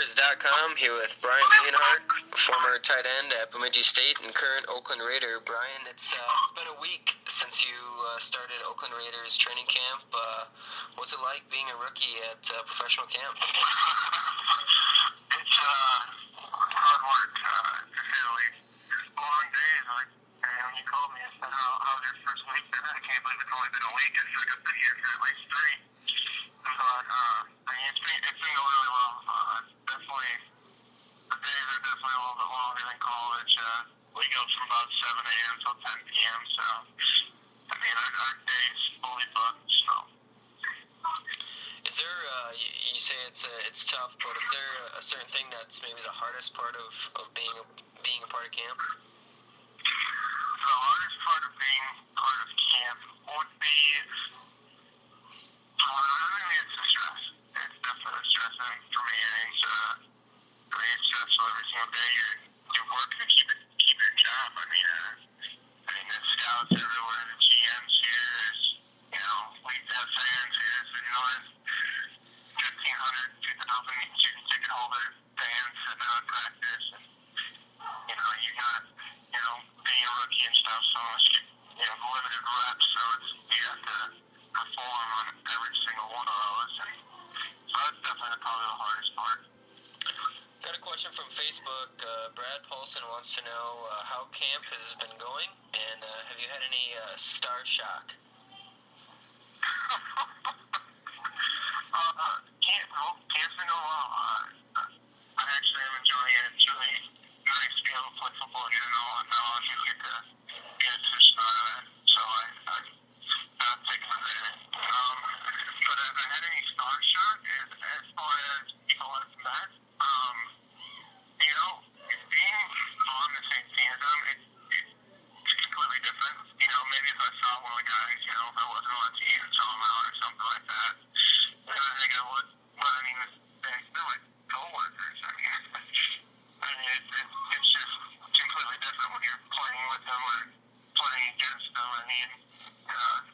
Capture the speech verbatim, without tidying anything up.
dot com here with Brian Leonhardt, former tight end at Bemidji State and current Oakland Raider. Brian, it's uh, been a week since you uh, started Oakland Raiders training camp. Uh, what's it like being a rookie at uh, professional camp? It's uh, hard work, uh, to say the least. Long days. Like, and when you called me and said, how, how's your first week been? I can't believe it's only been a week. It's like I've been here for at least three. But, uh, I mean, it's been, it's been going really well. Uh, definitely, the days are definitely a little bit longer than college. Uh, we go from about seven a.m. till ten p.m., so, I mean, our, our day's fully booked, so. Is there, uh, you, you say it's uh, it's tough, but is there a certain thing that's maybe the hardest part of, of being a, being a part of camp? The hardest part of being part of camp would be, uh, I mean, it's the stress. It's definitely stressing for me. It's, uh, I mean, it's stressful every single day. You're, you're working to keep, it, keep your job. I mean, uh, I mean, there's scouts everywhere, the G Ms here, there's, you know, we have fans here, so, you know, there's fifteen hundred, two thousand season ticket holder fans sitting out at practice, and, you know, you got, you know, being a rookie and stuff, so much, you know, limited reps, so it's, you have to perform on every single one of those, and so that's definitely probably the hardest part. Got a question from Facebook. Uh, Brad Paulson wants to know uh, how camp has been going, and uh, have you had any uh, star shock? uh, camp, well, camp's been going well. Uh, I actually am enjoying it. It's really nice to be able to play football again and all, and now I can get to be in a position out of it, so I, I, I'm taking advantage. Um, but have I had any star shock as, as far as people have met? Um, you know, being on the same team as them, it's, it's completely different. You know, maybe if I saw one of the guys, you know, if I wasn't on the team and saw him out or something like that, then I think I would. But I mean, they're, they're like co-workers. I mean, I mean, it's, it's, it's just completely different when you're playing with them or playing against them. I mean, uh,